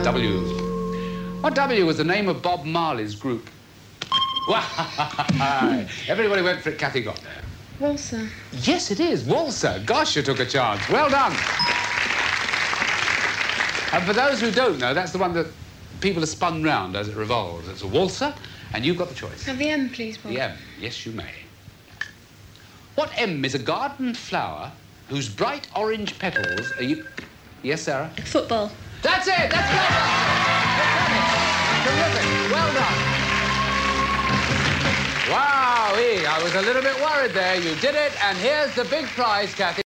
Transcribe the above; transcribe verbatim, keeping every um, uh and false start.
W. What W was the name of Bob Marley's group? Everybody went for it. Kathy got there. Walser. Yes, it is. Walser. Gosh, you took a chance. Well done. And for those who don't know, that's the one that people are spun round as it revolves. It's a waltzer, and you've got the choice. Have the M, please, Bob. The M. Yes, you may. What M is a garden flower whose bright orange petals are you... Yes, Sarah? Football. That's it! That's clever! Terrific! Well done. Wowee! I was a little bit worried there. You did it, and here's the big prize, Kathy.